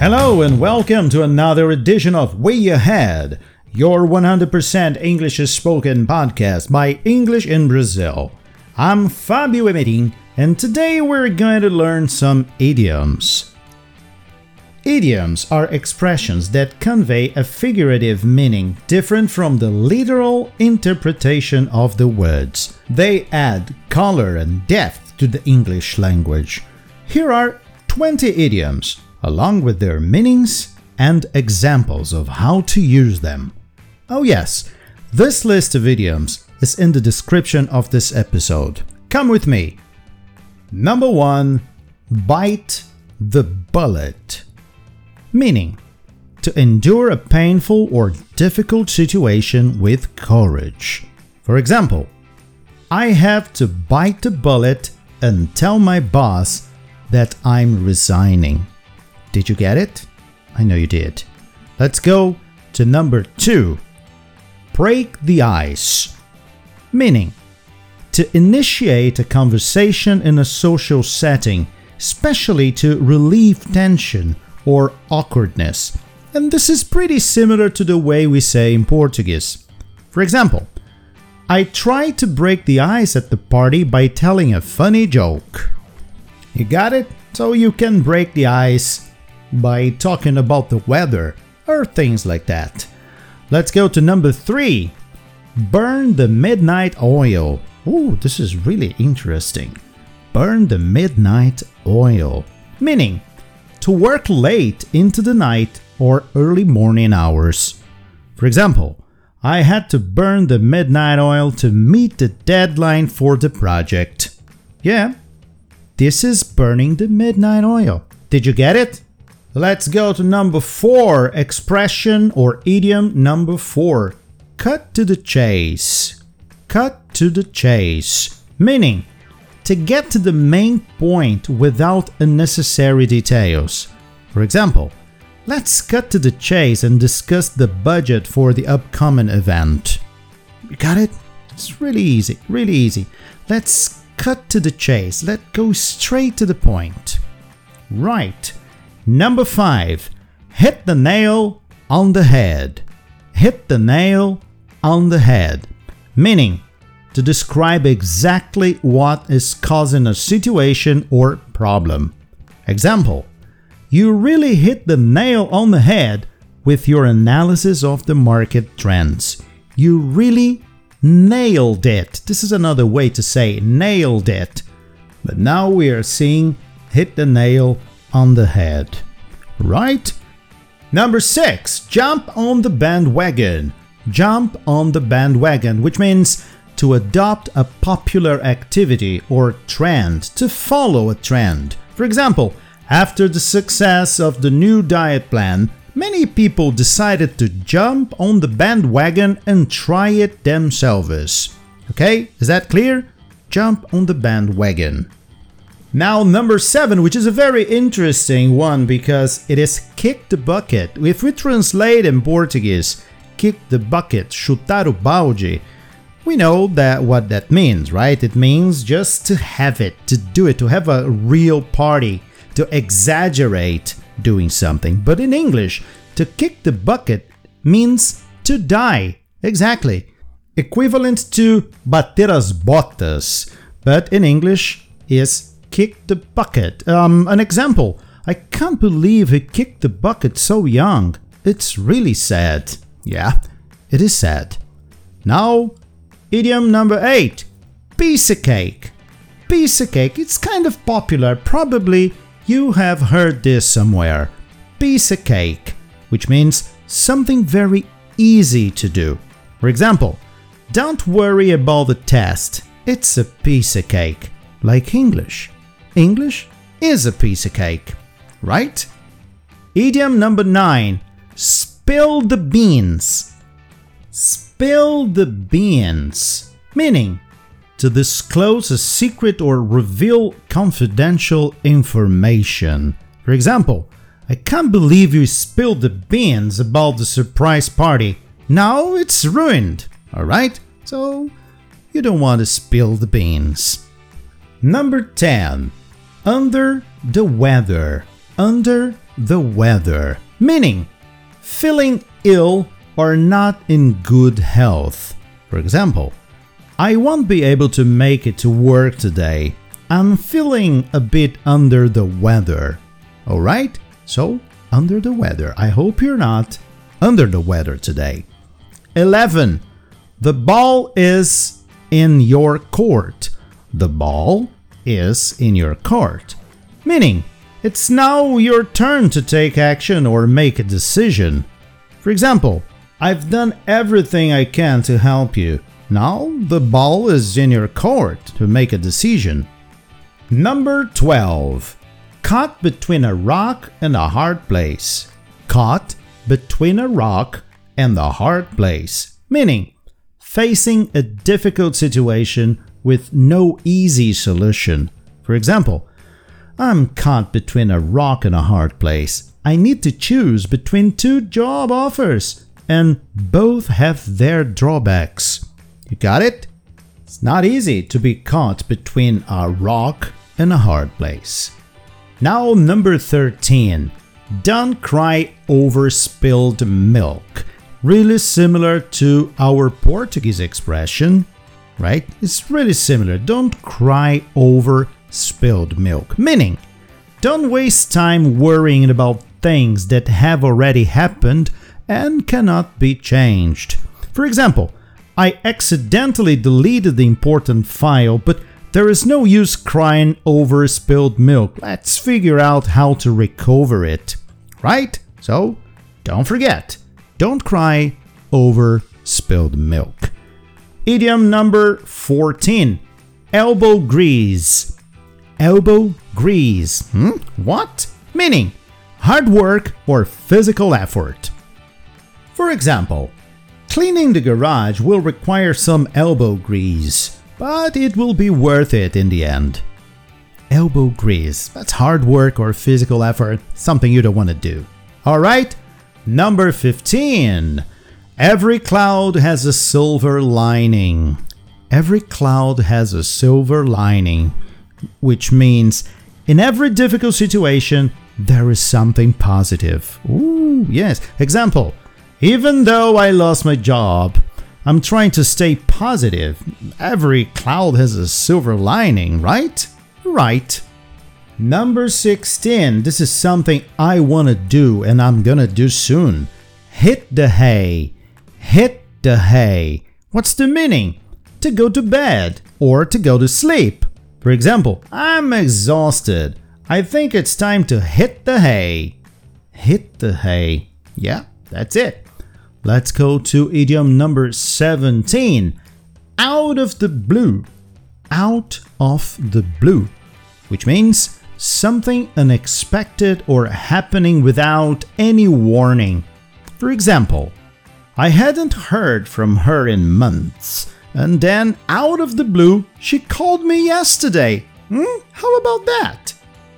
Hello and welcome to another edition of Way Ahead, your 100% English is spoken podcast by English in Brazil. I'm Fabio Emerim, and today we're going to learn some idioms. Idioms are expressions that convey a figurative meaning different from the literal interpretation of the words. They add color and depth to the English language. Here are 20 idioms, along with their meanings and examples of how to use them. Oh yes, this list of idioms is in the description of this episode. Come with me. Number 1. Bite the bullet. Meaning, to endure a painful or difficult situation with courage. For example, I have to bite the bullet and tell my boss that I'm resigning. Did you get it? I know you did. Let's go to number 2. Break the ice. Meaning, to initiate a conversation in a social setting, especially to relieve tension or awkwardness. And this is pretty similar to the way we say in Portuguese. For example, I tried to break the ice at the party by telling a funny joke. You got it? So you can break the ice by talking about the weather or things like that. Let's go to number 3. Burn the midnight oil. Ooh, this is really interesting. Burn the midnight oil. Meaning, to work late into the night or early morning hours. For example, I had to burn the midnight oil to meet the deadline for the project. Yeah, this is burning the midnight oil. Did you get it? Let's go to number 4, expression or idiom number 4. Cut to the chase. Cut to the chase. Meaning, to get to the main point without unnecessary details. For example, let's cut to the chase and discuss the budget for the upcoming event. You got it? It's really easy, really easy. Let's cut to the chase. Let's go straight to the point. Right. Number 5. Hit the nail on the head. Hit the nail on the head. Meaning, to describe exactly what is causing a situation or problem. Example, you really hit the nail on the head with your analysis of the market trends. You really nailed it. This is another way to say nailed it. But now we are seeing hit the nail on the head. Right? Number 6. Jump on the bandwagon. Jump on the bandwagon, which means to adopt a popular activity or trend, to follow a trend. For example, after the success of the new diet plan, many people decided to jump on the bandwagon and try it themselves. Okay, is that clear? Jump on the bandwagon. Now number 7, which is a very interesting one because it is kick the bucket. If we translate in Portuguese, kick the bucket, chutar o balde, we know that what that means, right? It means just to have it, to do it, to have a real party, to exaggerate doing something. But in English, to kick the bucket means to die. Exactly. Equivalent to bater as botas, but in English is kick the bucket. An example, I can't believe he kicked the bucket so young. It's really sad. Yeah, it is sad. Now, idiom number 8, piece of cake. Piece of cake, it's kind of popular. Probably you have heard this somewhere. Piece of cake, which means something very easy to do. For example, don't worry about the test. It's a piece of cake. Like English. English is a piece of cake, right? Idiom number 9, spill the beans. Spill the beans, meaning to disclose a secret or reveal confidential information. For example, I can't believe you spilled the beans about the surprise party. Now it's ruined, alright? So you don't want to spill the beans. Number 10. Under the weather. Under the weather, meaning feeling ill or not in good health. For example, I won't be able to make it to work today. I'm feeling a bit under the weather. Alright? So, under the weather. I hope you're not under the weather today. 11. The ball is in your court. The ball is in your court. Meaning, it's now your turn to take action or make a decision. For example, I've done everything I can to help you. Now the ball is in your court to make a decision. Number 12. Caught between a rock and a hard place. Caught between a rock and a hard place. Meaning, facing a difficult situation with no easy solution. For example, I'm caught between a rock and a hard place. I need to choose between two job offers, and both have their drawbacks. You got it? It's not easy to be caught between a rock and a hard place. Now, number 13. Don't cry over spilled milk. Really similar to our Portuguese expression, right? It's really similar. Don't cry over spilled milk. Meaning, don't waste time worrying about things that have already happened and cannot be changed. For example, I accidentally deleted the important file, but there is no use crying over spilled milk. Let's figure out how to recover it, right? So, don't forget, don't cry over spilled milk. Idiom number 14. Elbow grease. Elbow grease. What? Meaning, hard work or physical effort. For example, cleaning the garage will require some elbow grease, but it will be worth it in the end. Elbow grease. That's hard work or physical effort, something you don't want to do. Alright, number 15. Every cloud has a silver lining. Every cloud has a silver lining, which means in every difficult situation, there is something positive. Ooh, yes. Example, even though I lost my job, I'm trying to stay positive. Every cloud has a silver lining, right? Right. Number 16. This is something I want to do and I'm gonna do soon. Hit the hay. Hit the hay. What's the meaning? To go to bed or to go to sleep. For example, I'm exhausted. I think it's time to hit the hay. Hit the hay. Yeah, that's it. Let's go to idiom number 17. Out of the blue. Out of the blue. Which means something unexpected or happening without any warning. For example, I hadn't heard from her in months, and then out of the blue, she called me yesterday. How about that?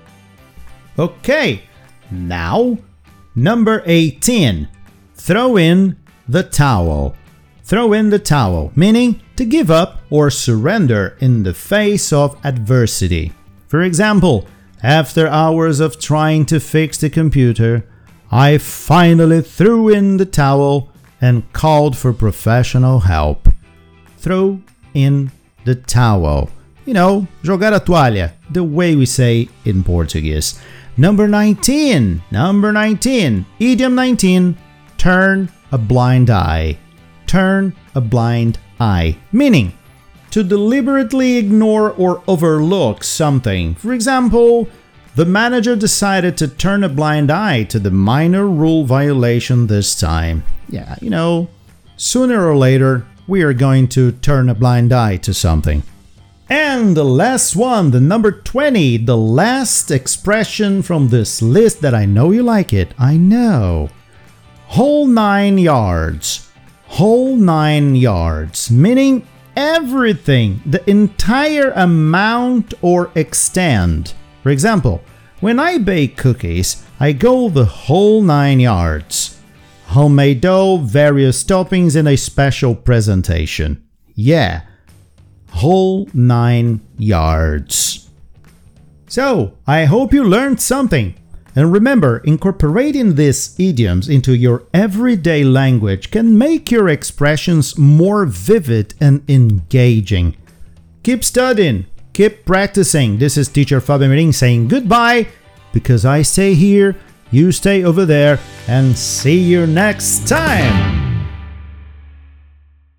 Okay, now, number 18. Throw in the towel. Throw in the towel, meaning to give up or surrender in the face of adversity. For example, after hours of trying to fix the computer, I finally threw in the towel and called for professional help. Throw in the towel. You know, jogar a toalha, the way we say in Portuguese. Number 19. Number 19. Idiom 19. Turn a blind eye. Turn a blind eye. Meaning, to deliberately ignore or overlook something. For example, the manager decided to turn a blind eye to the minor rule violation this time. Yeah, you know, sooner or later, we are going to turn a blind eye to something. And the last one, the number 20, the last expression from this list that I know you like it. I know. Whole 9 yards. Whole 9 yards, meaning everything, the entire amount or extent. For example, when I bake cookies, I go the whole 9 yards. Homemade dough, various toppings, and a special presentation. Yeah, whole 9 yards. So, I hope you learned something. And remember, incorporating these idioms into your everyday language can make your expressions more vivid and engaging. Keep studying, keep practicing. This is teacher Fabio Merin saying goodbye, because I stay here, you stay over there, and see you next time!